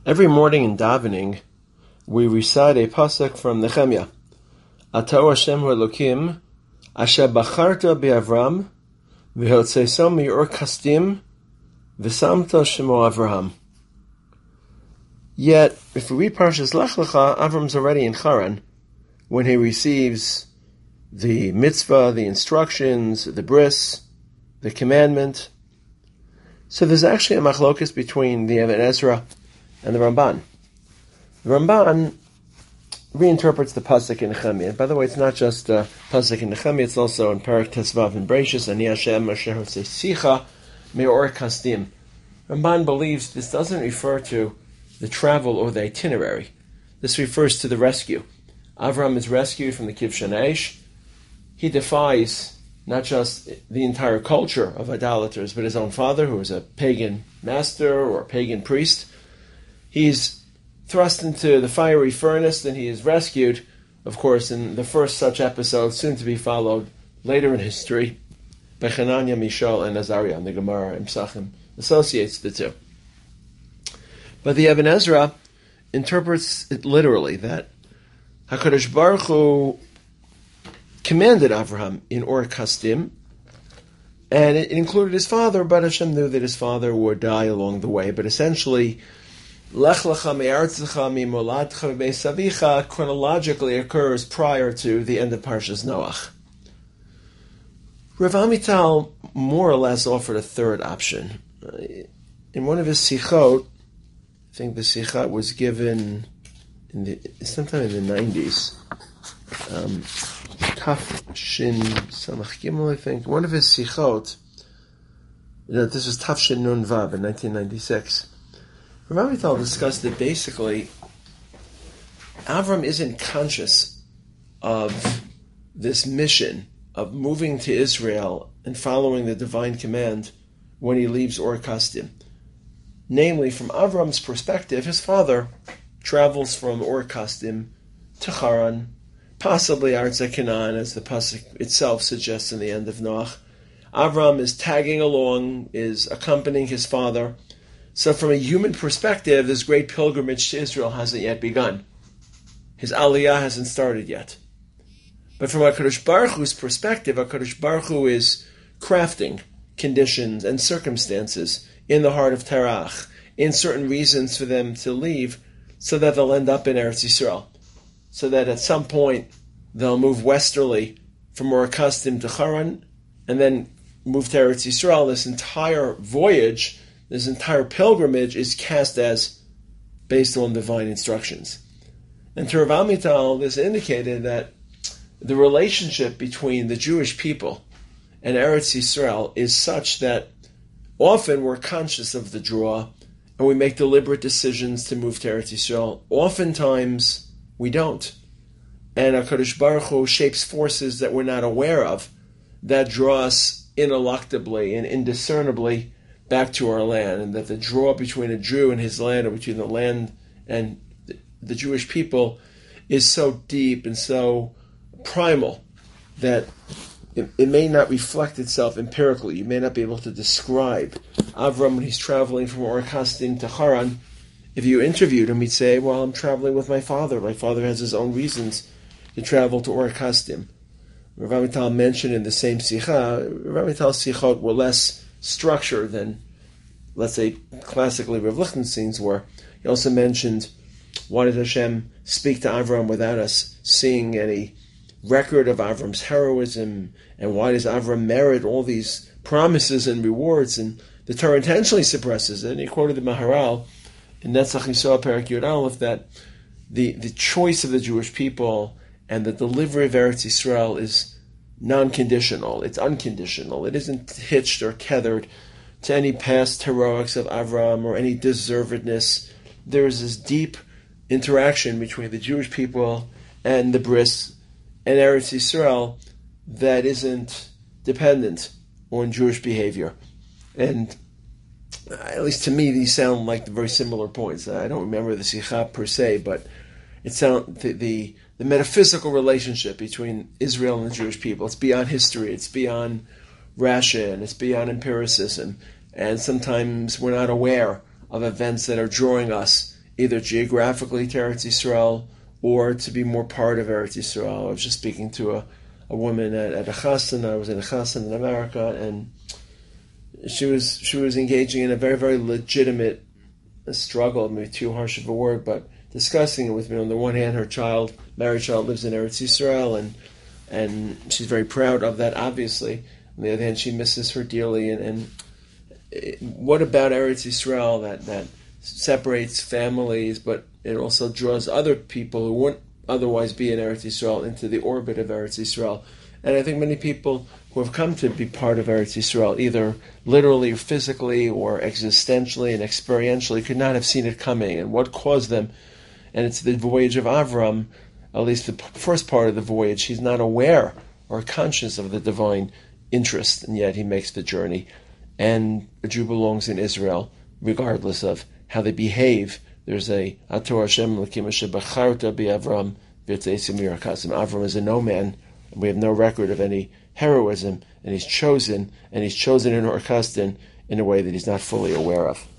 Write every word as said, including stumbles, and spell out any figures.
Every morning in davening, we recite a pasuk from Nehemiah. Atah Hashem Elokim, Asher bacharta be'Avram, v'hotzeiso mi'ur kasdim, v'samta shemo Avraham. Yet, if we read Parshas Lech Lecha, Avram's already in Haran when he receives the mitzvah, the instructions, the bris, the commandment. So there's actually a machlokus between the Even Ezra and the Ramban. The Ramban reinterprets the pasuk in Nehemiah. By the way, it's not just uh, pasuk in Nehemiah; it's also in Parak Tesvav in Bereishis. Ani Hashem Asher Hoseicha Me'or Kasdim. Ramban believes this doesn't refer to the travel or the itinerary. This refers to the rescue. Avram is rescued from the Kivshan Eish. He defies not just the entire culture of idolaters, but his own father, who is a pagan master or a pagan priest. He's thrust into the fiery furnace, and he is rescued, of course, in the first such episode, soon to be followed later in history, by Hananiah, Mishael, and Azariah. And the Gemara in Pesachim associates the two. But the Even Ezra interprets it literally, that HaKadosh Baruch Hu commanded Avraham in Or Kasdim, and it included his father, but Hashem knew that his father would die along the way. But essentially, Lech Lecha me'artzecha mi'moladcha v'beis avicha chronologically occurs prior to the end of Parshas Noach. Rav Amital more or less offered a third option. In one of his sichot, I think the sichat was given in the, sometime in the nineties. Um, Taf Shin Samach Gimel, I think. One of his sichot, you know, this was Taf Shin Nun Vav in nineteen ninety-six. Rav Amital discussed that basically Avram isn't conscious of this mission of moving to Israel and following the divine command when he leaves Or Kasdim. Namely, from Avram's perspective, his father travels from Or Kasdim to Haran, possibly Arza Canaan, as the pasuk itself suggests in the end of Noach. Avram is tagging along, is accompanying his father. So from a human perspective, this great pilgrimage to Israel hasn't yet begun. His aliyah hasn't started yet. But from HaKadosh Baruch Hu's perspective, HaKadosh Baruch Hu is crafting conditions and circumstances in the heart of Terach, in certain reasons for them to leave, so that they'll end up in Eretz Yisrael. So that at some point they'll move westerly from Or Kasdim to Haran, and then move to Eretz Yisrael. This entire voyage, this entire pilgrimage is cast as based on divine instructions. And to Rav Amital, this indicated that the relationship between the Jewish people and Eretz Yisrael is such that often we're conscious of the draw, and we make deliberate decisions to move to Eretz Yisrael. Oftentimes, we don't. And HaKadosh Baruch Hu shapes forces that we're not aware of that draw us ineluctably and indiscernibly back to our land, and that the draw between a Jew and his land, or between the land and the Jewish people, is so deep and so primal that it, it may not reflect itself empirically. You may not be able to describe Avram when he's traveling from Or Kasdim to Haran. If you interviewed him, he'd say, well, I'm traveling with my father. My father has his own reasons to travel to Or Kasdim. Rav Amital mentioned in the same Sikha, Rav Amital's Sichot were less structured than, let's say, classically Rav Lichtenstein's were. He also mentioned, why did Hashem speak to Avram without us seeing any record of Avram's heroism, and why does Avram merit all these promises and rewards? And the Torah intentionally suppresses it. And he quoted the Maharal in Netzach Yisrael Perak Yud Aleph that the, the choice of the Jewish people and the delivery of Eretz Yisrael is non-conditional. It's unconditional. It isn't hitched or tethered to any past heroics of Avram or any deservedness. There is this deep interaction between the Jewish people and the bris and Eretz Yisrael that isn't dependent on Jewish behavior. And at least to me, these sound like very similar points. I don't remember the Sikha per se, but it sound the, the the metaphysical relationship between Israel and the Jewish people. It's beyond history. It's beyond ration. It's beyond empiricism. And sometimes we're not aware of events that are drawing us either geographically to Eretz Yisrael or to be more part of Eretz Yisrael. I was just speaking to a, a woman at, at a chassan. I was in a chassan in America, and she was she was engaging in a very, very legitimate struggle, maybe too harsh of a word, but discussing it with me. On the one hand, her child, married child, lives in Eretz Yisrael, and and she's very proud of that, obviously. On the other hand, she misses her dearly, and, and it, what about Eretz Yisrael that, that separates families, but it also draws other people who wouldn't otherwise be in Eretz Yisrael into the orbit of Eretz Yisrael? And I think many people who have come to be part of Eretz Yisrael, either literally or physically or existentially and experientially, could not have seen it coming. And what caused them? And it's the voyage of Avram, at least the first part of the voyage. He's not aware or conscious of the divine interest, and yet he makes the journey. And a Jew belongs in Israel, regardless of how they behave. There's a Ator Hashem L'kim Asher Bacharta B'Avram V'Yotzeis Mir Kasim. Avram is a no man, and we have no record of any heroism, and he's chosen, and he's chosen in Ur Kasdin in a way that he's not fully aware of.